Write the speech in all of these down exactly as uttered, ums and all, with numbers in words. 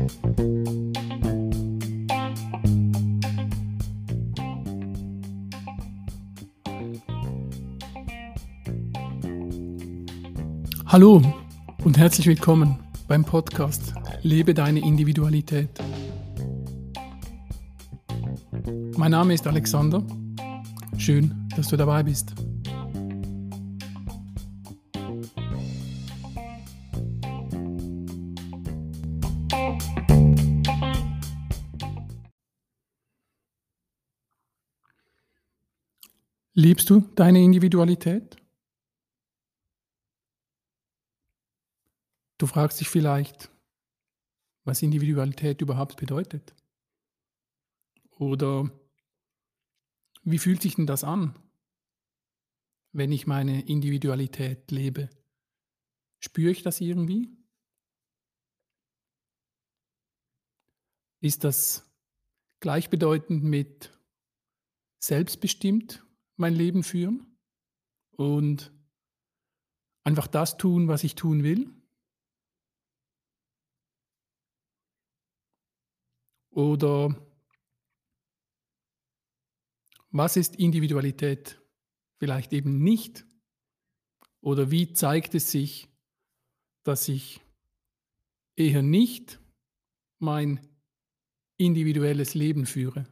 Hallo und herzlich willkommen beim Podcast Lebe deine Individualität. Mein Name ist Alexander. Schön, dass du dabei bist. Liebst du deine Individualität? Du fragst dich vielleicht, was Individualität überhaupt bedeutet. Oder wie fühlt sich denn das an, wenn ich meine Individualität lebe? Spüre ich das irgendwie? Ist das gleichbedeutend mit selbstbestimmt mein Leben führen und einfach das tun, was ich tun will? Oder was ist Individualität vielleicht eben nicht? Oder wie zeigt es sich, dass ich eher nicht mein individuelles Leben führe?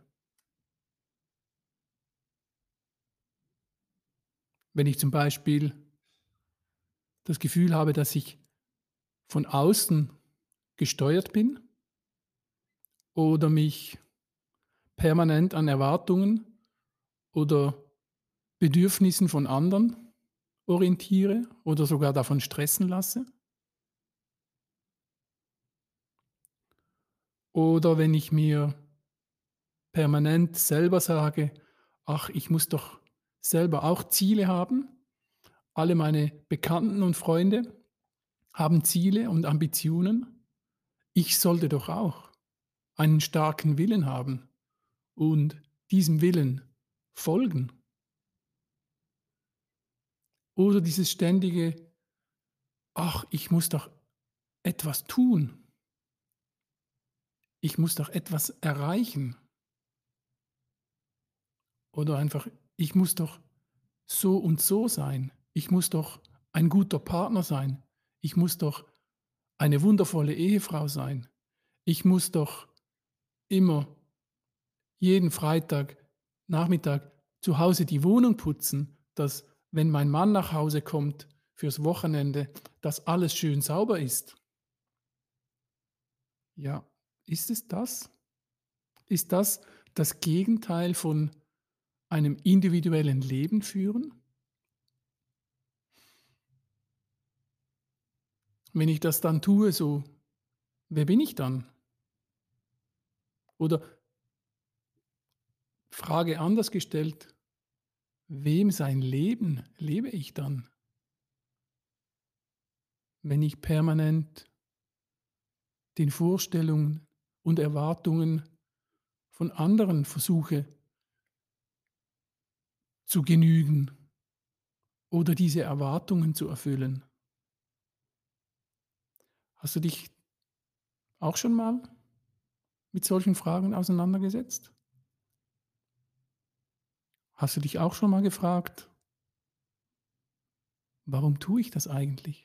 Wenn ich zum Beispiel das Gefühl habe, dass ich von außen gesteuert bin oder mich permanent an Erwartungen oder Bedürfnissen von anderen orientiere oder sogar davon stressen lasse. Oder wenn ich mir permanent selber sage, ach, ich muss doch selber auch Ziele haben. Alle meine Bekannten und Freunde haben Ziele und Ambitionen. Ich sollte doch auch einen starken Willen haben und diesem Willen folgen. Oder dieses ständige, ach, ich muss doch etwas tun. Ich muss doch etwas erreichen. Oder einfach, ich muss doch so und so sein. Ich muss doch ein guter Partner sein. Ich muss doch eine wundervolle Ehefrau sein. Ich muss doch immer jeden Freitag Nachmittag zu Hause die Wohnung putzen, dass, wenn mein Mann nach Hause kommt fürs Wochenende, dass alles schön sauber ist. Ja, ist es das? Ist das das Gegenteil von einem individuellen Leben führen? Wenn ich das dann tue, so, wer bin ich dann? Oder Frage anders gestellt, wem sein Leben lebe ich dann, wenn ich permanent den Vorstellungen und Erwartungen von anderen versuche zu genügen oder diese Erwartungen zu erfüllen? Hast du dich auch schon mal mit solchen Fragen auseinandergesetzt? Hast du dich auch schon mal gefragt, warum tue ich das eigentlich?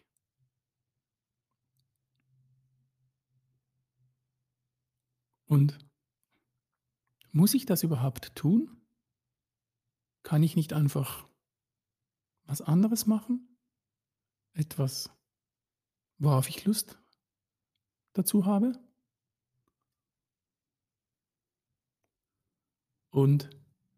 Und muss ich das überhaupt tun? Kann ich nicht einfach was anderes machen? Etwas, worauf ich Lust dazu habe? Und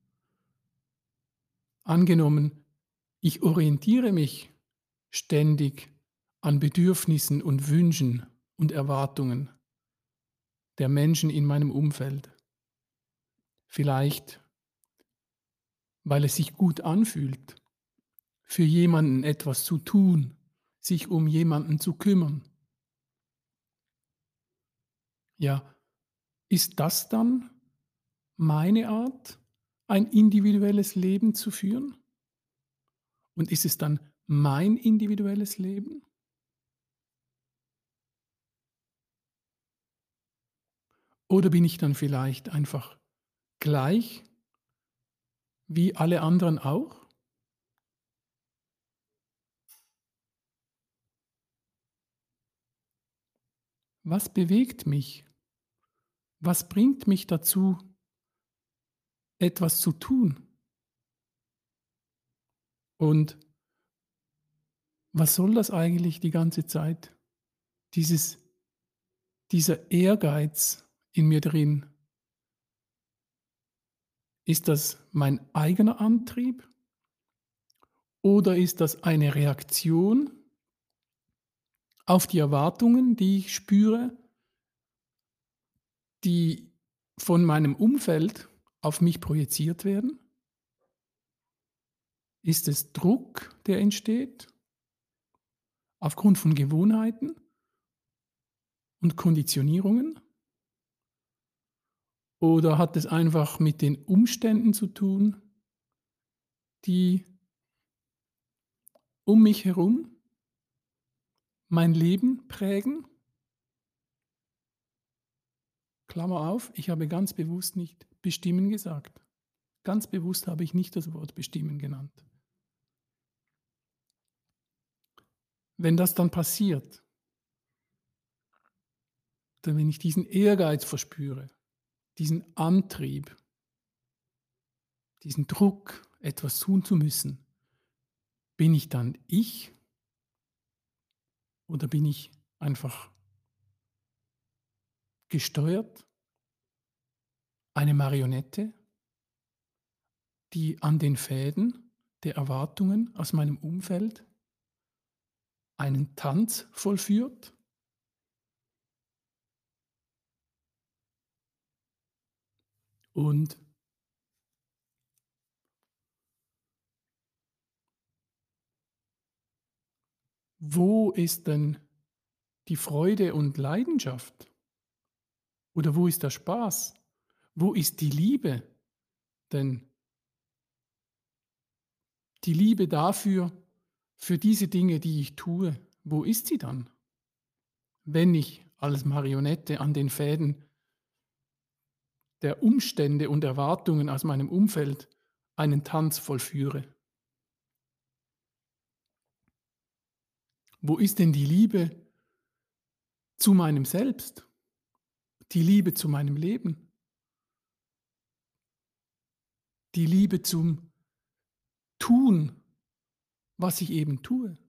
angenommen, ich orientiere mich ständig an Bedürfnissen und Wünschen und Erwartungen der Menschen in meinem Umfeld. Vielleicht, weil es sich gut anfühlt, für jemanden etwas zu tun, sich um jemanden zu kümmern. Ja, ist das dann meine Art, ein individuelles Leben zu führen? Und ist es dann mein individuelles Leben? Oder bin ich dann vielleicht einfach gleich wie alle anderen auch? Was bewegt mich? Was bringt mich dazu, etwas zu tun? Und was soll das eigentlich die ganze Zeit? Dieses dieser Ehrgeiz in mir drin, ist das mein eigener Antrieb oder ist das eine Reaktion auf die Erwartungen, die ich spüre, die von meinem Umfeld auf mich projiziert werden? Ist es Druck, der entsteht aufgrund von Gewohnheiten und Konditionierungen? Oder hat es einfach mit den Umständen zu tun, die um mich herum mein Leben prägen? Klammer auf, ich habe ganz bewusst nicht bestimmen gesagt. Ganz bewusst habe ich nicht das Wort bestimmen genannt. Wenn das dann passiert, dann wenn ich diesen Ehrgeiz verspüre, diesen Antrieb, diesen Druck, etwas tun zu müssen, bin ich dann ich oder bin ich einfach gesteuert, eine Marionette, die an den Fäden der Erwartungen aus meinem Umfeld einen Tanz vollführt? Und wo ist denn die Freude und Leidenschaft? Oder wo ist der Spaß? Wo ist die Liebe? Denn die Liebe dafür, für diese Dinge, die ich tue, wo ist sie dann, wenn ich als Marionette an den Fäden der Umstände und Erwartungen aus meinem Umfeld einen Tanz vollführe? Wo ist denn die Liebe zu meinem Selbst, die Liebe zu meinem Leben, die Liebe zum Tun, was ich eben tue?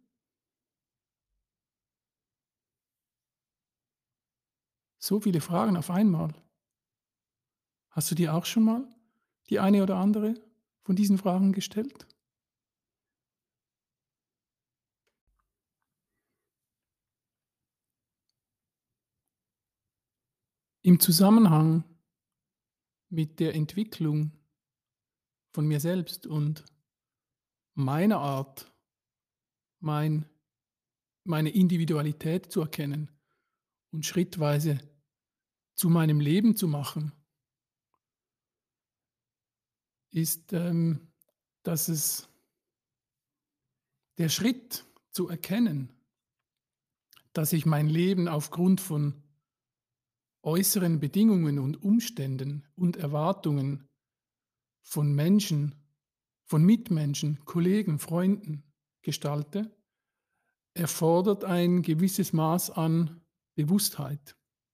So viele Fragen auf einmal. Hast du dir auch schon mal die eine oder andere von diesen Fragen gestellt? Im Zusammenhang mit der Entwicklung von mir selbst und meiner Art, mein meine Individualität zu erkennen und schrittweise zu meinem Leben zu machen, ist, ähm, dass es der Schritt zu erkennen, dass ich mein Leben aufgrund von äußeren Bedingungen und Umständen und Erwartungen von Menschen, von Mitmenschen, Kollegen, Freunden gestalte, erfordert ein gewisses Maß an Bewusstheit.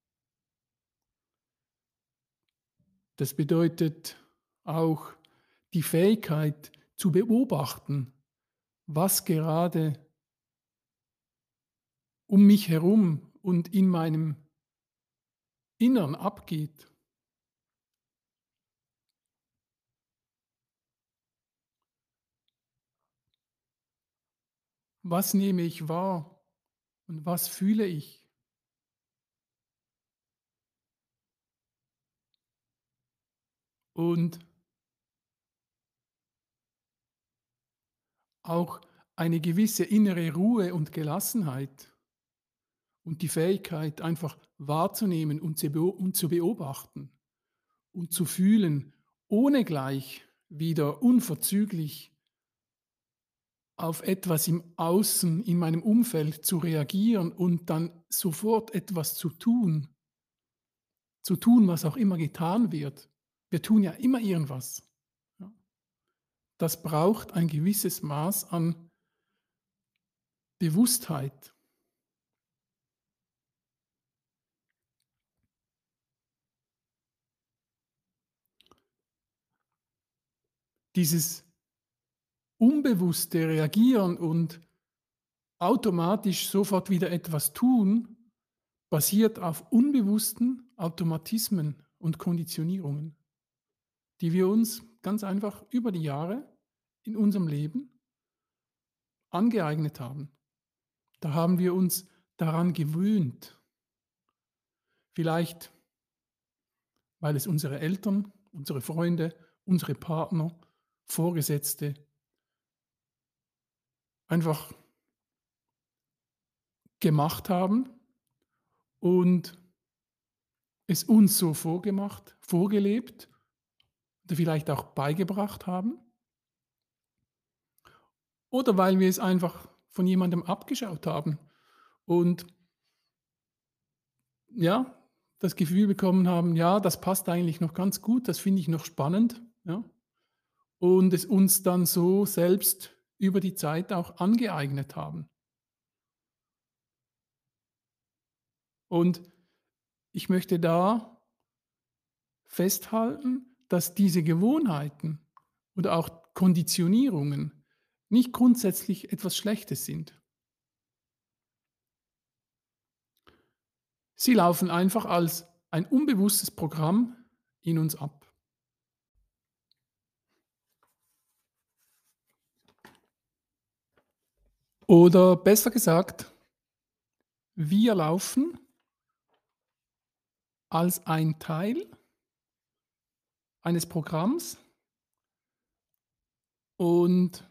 Das bedeutet auch die Fähigkeit zu beobachten, was gerade um mich herum und in meinem Innern abgeht. Was nehme ich wahr und was fühle ich? Und auch eine gewisse innere Ruhe und Gelassenheit und die Fähigkeit, einfach wahrzunehmen und zu beo und zu beobachten und zu fühlen, ohne gleich wieder unverzüglich auf etwas im Außen, in meinem Umfeld zu reagieren und dann sofort etwas zu tun, zu tun, was auch immer getan wird. Wir tun ja immer irgendwas. Ja. Das braucht ein gewisses Maß an Bewusstheit. Dieses unbewusste Reagieren und automatisch sofort wieder etwas tun, basiert auf unbewussten Automatismen und Konditionierungen, die wir uns ganz einfach über die Jahre in unserem Leben angeeignet haben. Da haben wir uns daran gewöhnt. Vielleicht, weil es unsere Eltern, unsere Freunde, unsere Partner, Vorgesetzte einfach gemacht haben und es uns so vorgemacht, vorgelebt oder vielleicht auch beigebracht haben. Oder weil wir es einfach von jemandem abgeschaut haben und ja, das Gefühl bekommen haben: „Ja, das passt eigentlich noch ganz gut, das finde ich noch spannend“, ja? Und es uns dann so selbst über die Zeit auch angeeignet haben. Und ich möchte da festhalten, dass diese Gewohnheiten oder auch Konditionierungen nicht grundsätzlich etwas Schlechtes sind. Sie laufen einfach als ein unbewusstes Programm in uns ab. Oder besser gesagt, wir laufen als ein Teil eines Programms und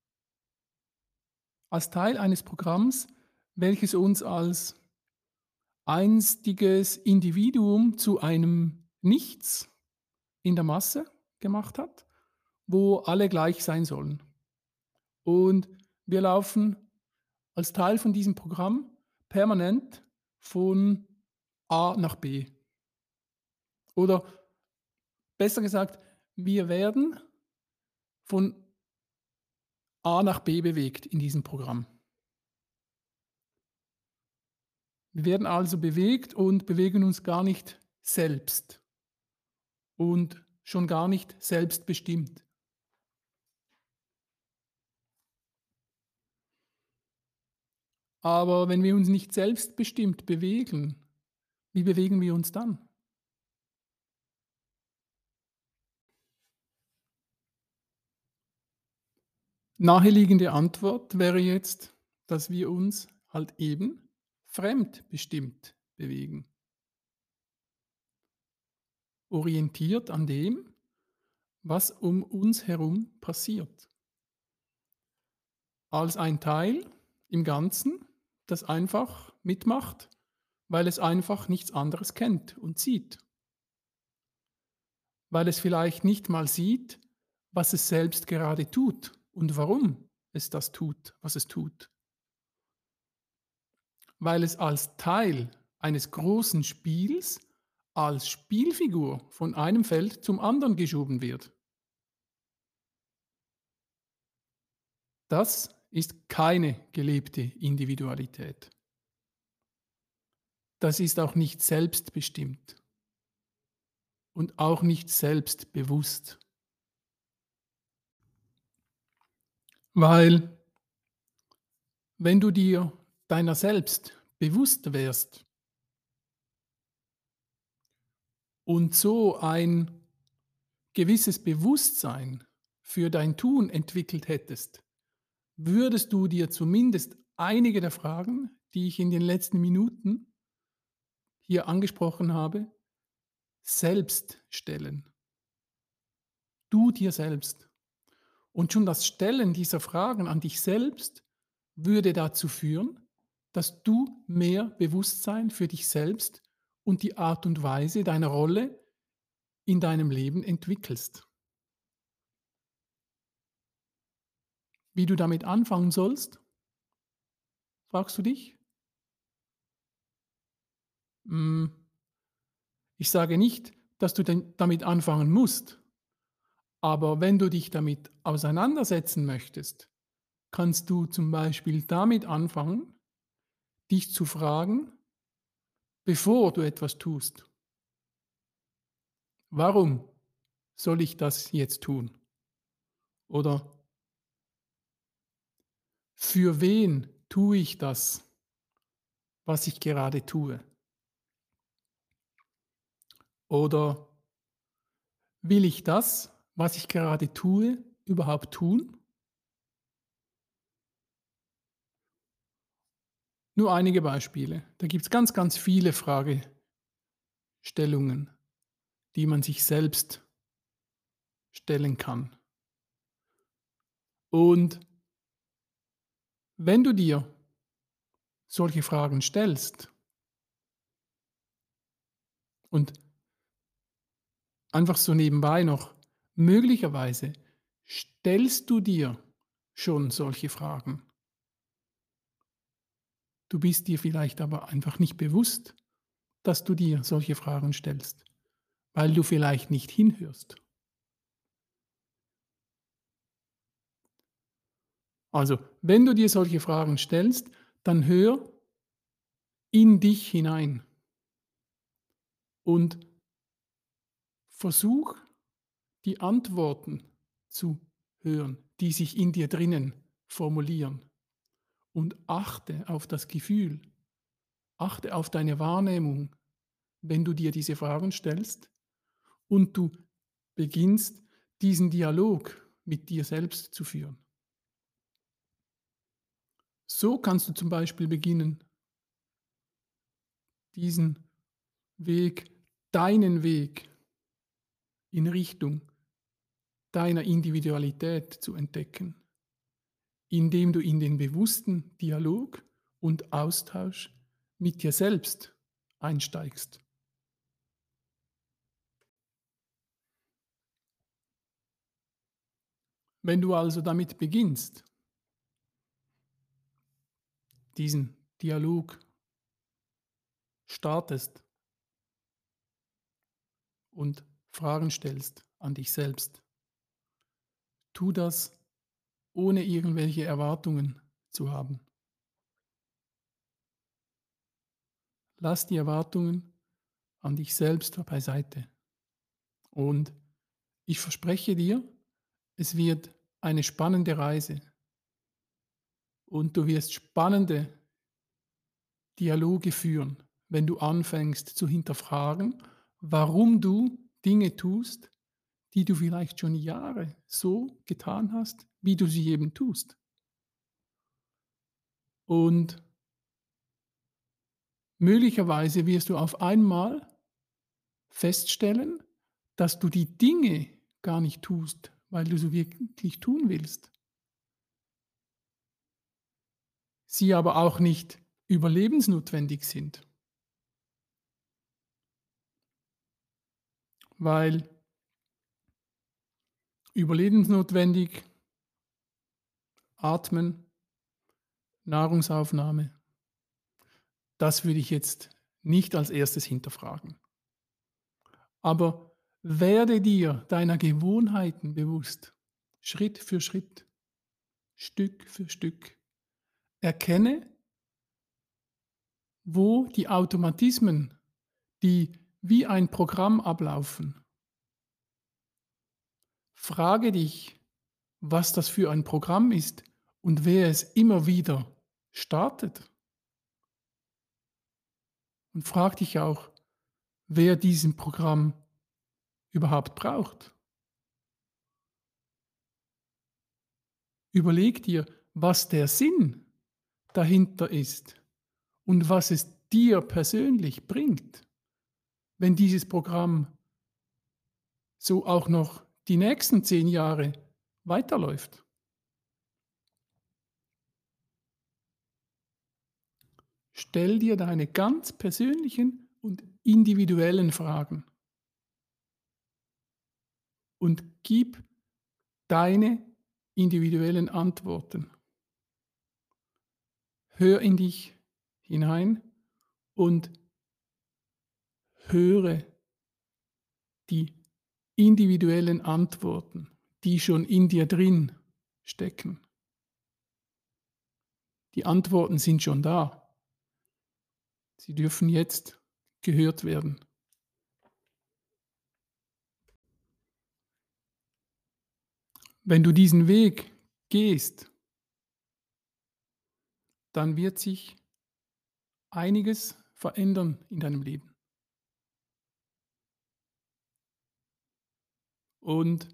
als Teil eines Programms, welches uns als einstiges Individuum zu einem Nichts in der Masse gemacht hat, wo alle gleich sein sollen. Und wir laufen als Teil von diesem Programm permanent von A nach B. Oder besser gesagt, wir werden von A nach B bewegt in diesem Programm. Wir werden also bewegt und bewegen uns gar nicht selbst und schon gar nicht selbstbestimmt. Aber wenn wir uns nicht selbstbestimmt bewegen, wie bewegen wir uns dann? Naheliegende Antwort wäre jetzt, dass wir uns halt eben fremdbestimmt bewegen, orientiert an dem, was um uns herum passiert. Als ein Teil im Ganzen, das einfach mitmacht, weil es einfach nichts anderes kennt und sieht. Weil es vielleicht nicht mal sieht, was es selbst gerade tut und warum es das tut, was es tut. Weil es als Teil eines großen Spiels, als Spielfigur von einem Feld zum anderen geschoben wird. Das ist keine gelebte Individualität. Das ist auch nicht selbstbestimmt und auch nicht selbstbewusst. Weil wenn du dir deiner selbst bewusst wärst und so ein gewisses Bewusstsein für dein Tun entwickelt hättest, würdest du dir zumindest einige der Fragen, die ich in den letzten Minuten hier angesprochen habe, selbst stellen. Du dir selbst. Und schon das Stellen dieser Fragen an dich selbst würde dazu führen, dass du mehr Bewusstsein für dich selbst und die Art und Weise deiner Rolle in deinem Leben entwickelst. Wie du damit anfangen sollst, fragst du dich? Hm, Ich sage nicht, dass du denn damit anfangen musst, aber wenn du dich damit auseinandersetzen möchtest, kannst du zum Beispiel damit anfangen, dich zu fragen, bevor du etwas tust: „Warum soll ich das jetzt tun?“ Oder „Für wen tue ich das, was ich gerade tue?“ Oder „Will ich das, was ich gerade tue, überhaupt tun?“ Nur einige Beispiele. Da gibt's ganz, ganz viele Fragestellungen, die man sich selbst stellen kann. Und wenn du dir solche Fragen stellst und einfach so nebenbei noch, möglicherweise stellst du dir schon solche Fragen. Du bist dir vielleicht aber einfach nicht bewusst, dass du dir solche Fragen stellst, weil du vielleicht nicht hinhörst. Also, wenn du dir solche Fragen stellst, dann hör in dich hinein und versuch, die Antworten zu hören, die sich in dir drinnen formulieren. Und achte auf das Gefühl, achte auf deine Wahrnehmung, wenn du dir diese Fragen stellst und du beginnst, diesen Dialog mit dir selbst zu führen. So kannst du zum Beispiel beginnen, diesen Weg, deinen Weg in Richtung deiner Individualität zu entdecken, indem du in den bewussten Dialog und Austausch mit dir selbst einsteigst. Wenn du also damit beginnst, diesen Dialog startest und Fragen stellst an dich selbst, tu das ohne irgendwelche Erwartungen zu haben. Lass die Erwartungen an dich selbst beiseite. Und ich verspreche dir, es wird eine spannende Reise und du wirst spannende Dialoge führen, wenn du anfängst zu hinterfragen, warum du Dinge tust, die du vielleicht schon Jahre so getan hast, wie du sie eben tust. Und möglicherweise wirst du auf einmal feststellen, dass du die Dinge gar nicht tust, weil du sie wirklich tun willst. Sie aber auch nicht überlebensnotwendig sind, weil überlebensnotwendig Atmen, Nahrungsaufnahme, das würde ich jetzt nicht als erstes hinterfragen. Aber werde dir deiner Gewohnheiten bewusst, Schritt für Schritt, Stück für Stück. Erkenne, wo die Automatismen, die wie ein Programm ablaufen. Frage dich, was das für ein Programm ist und wer es immer wieder startet. Und frag dich auch, wer diesen Programm überhaupt braucht. Überleg dir, was der Sinn dahinter ist und was es dir persönlich bringt, wenn dieses Programm so auch noch die nächsten zehn Jahre weiterläuft. Stell dir deine ganz persönlichen und individuellen Fragen und gib deine individuellen Antworten. Hör in dich hinein und höre die individuellen Antworten, die schon in dir drin stecken. Die Antworten sind schon da. Sie dürfen jetzt gehört werden. Wenn du diesen Weg gehst, dann wird sich einiges verändern in deinem Leben. Und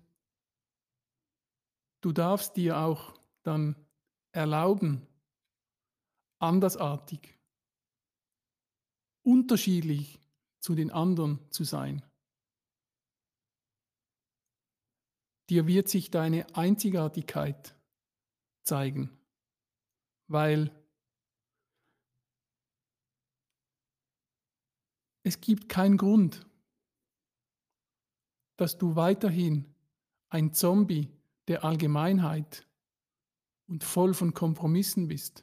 du darfst dir auch dann erlauben, andersartig, unterschiedlich zu den anderen zu sein. Dir wird sich deine Einzigartigkeit zeigen, weil es gibt keinen Grund, dass du weiterhin ein Zombie der Allgemeinheit und voll von Kompromissen bist.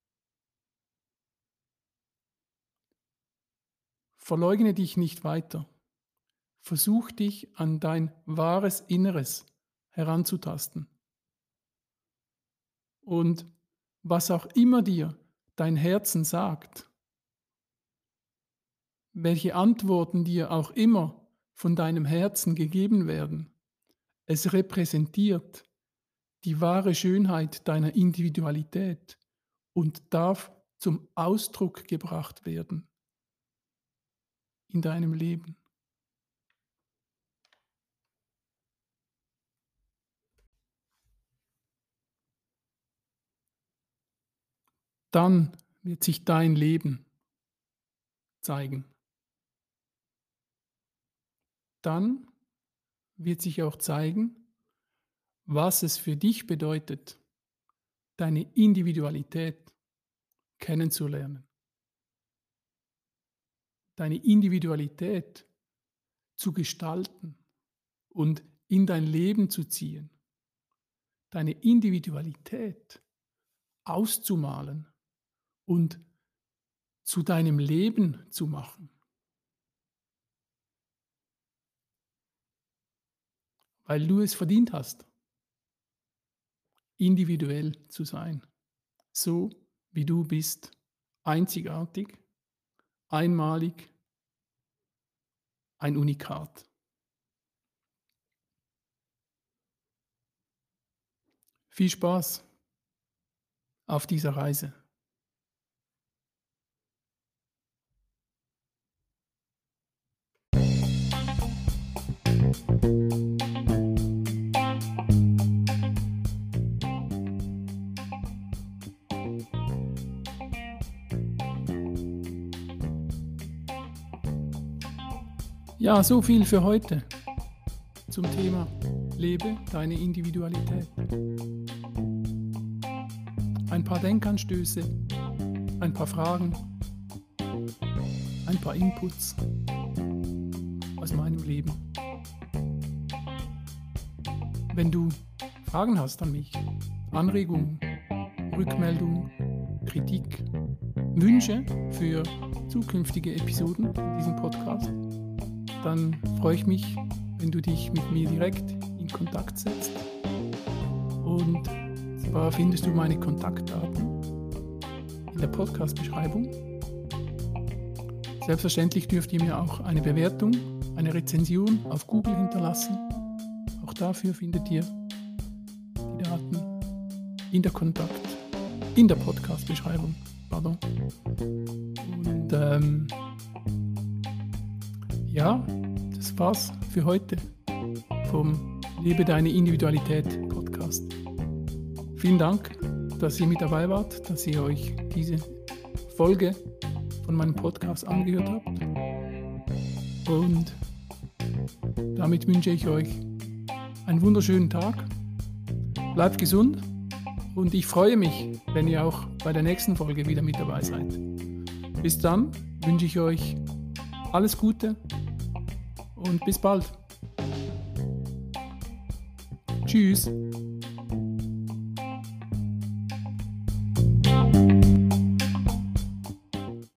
Verleugne dich nicht weiter. Versuch dich an dein wahres Inneres heranzutasten. Und was auch immer dir dein Herzen sagt, welche Antworten dir auch immer von deinem Herzen gegeben werden, es repräsentiert die wahre Schönheit deiner Individualität und darf zum Ausdruck gebracht werden in deinem Leben. Dann wird sich dein Leben zeigen. Dann wird sich auch zeigen, was es für dich bedeutet, deine Individualität kennenzulernen. Deine Individualität zu gestalten und in dein Leben zu ziehen. Deine Individualität auszumalen und zu deinem Leben zu machen. Weil du es verdient hast, individuell zu sein, so wie du bist, einzigartig, einmalig, ein Unikat. Viel Spaß auf dieser Reise. Ja, so viel für heute zum Thema Lebe deine Individualität. Ein paar Denkanstöße, ein paar Fragen, ein paar Inputs aus meinem Leben. Wenn du Fragen hast an mich, Anregungen, Rückmeldungen, Kritik, Wünsche für zukünftige Episoden in diesem Podcast, dann freue ich mich, wenn du dich mit mir direkt in Kontakt setzt. Und zwar findest du meine Kontaktdaten in der Podcast-Beschreibung. Selbstverständlich dürft ihr mir auch eine Bewertung, eine Rezension auf Google hinterlassen. Auch dafür findet ihr die Daten in der Kontakt, in der Podcast-Beschreibung. Pardon. Und ähm, ja, das war's für heute vom Lebe deine Individualität Podcast. Vielen Dank, dass ihr mit dabei wart, dass ihr euch diese Folge von meinem Podcast angehört habt. Und damit wünsche ich euch einen wunderschönen Tag. Bleibt gesund und ich freue mich, wenn ihr auch bei der nächsten Folge wieder mit dabei seid. Bis dann wünsche ich euch alles Gute und bis bald. Tschüss.